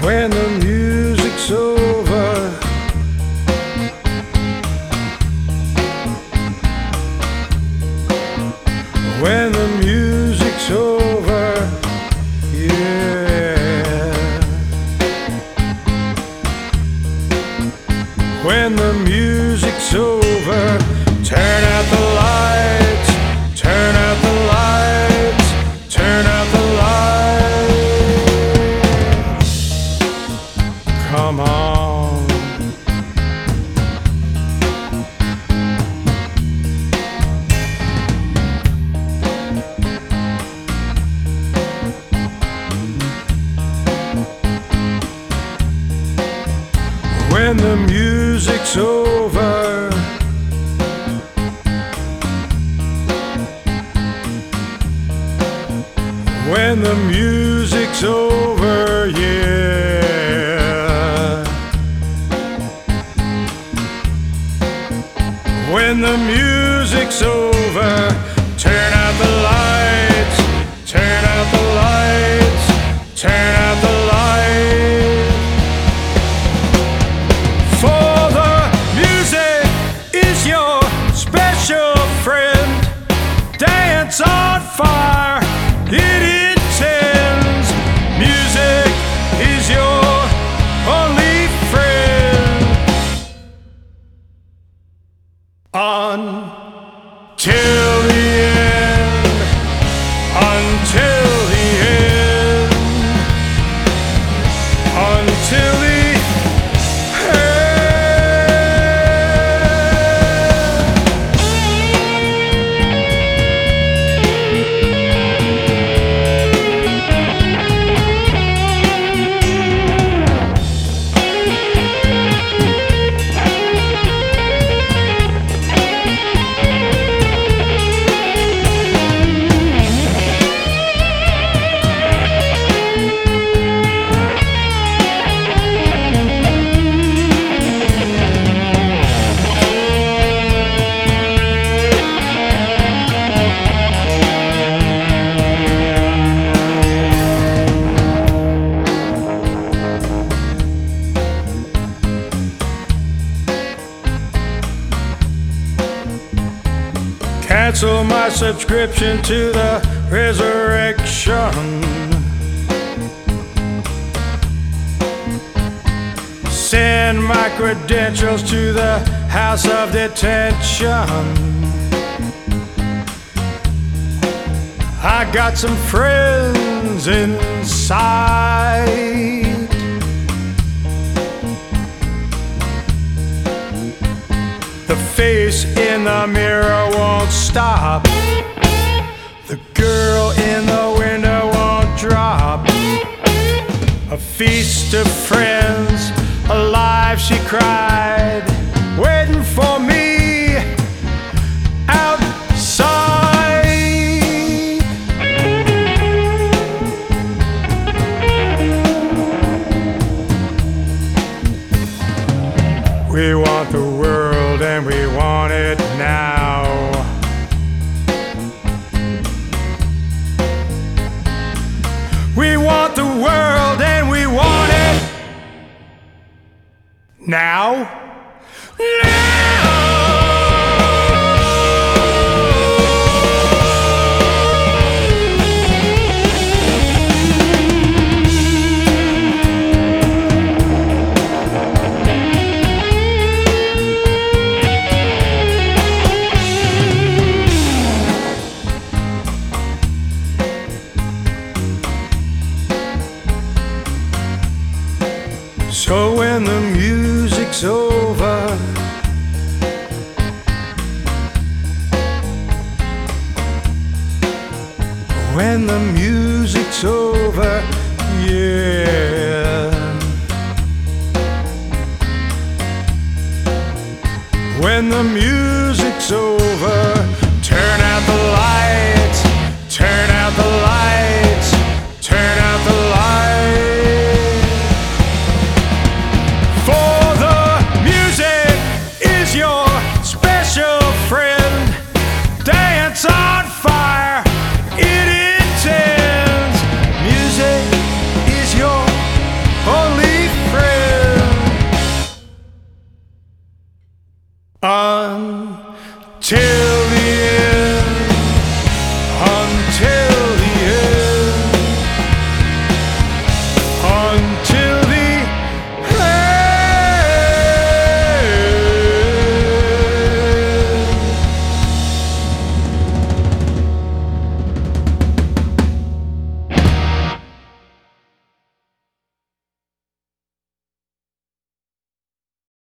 when the music's over. When the music's over, yeah. When the music's over, turn out the lights, turn out the lights, turn out the lights. Come on. When the music's over, when the music's over, yeah. When the music's over, turn out the lights, turn out the lights, turn out the lights. Dance on fire, it intends. Music is your only friend. Until the end, until the end, until the end. Cancel my subscription to the resurrection. Send my credentials to the house of detention. I got some friends inside. The face in the mirror won't stop. The girl in the window won't drop. A feast of friends, alive she cried, waiting for me outside. We want the world and we want it now. We want the world and we want it now. So when the music's over, when the music's over, yeah. When the music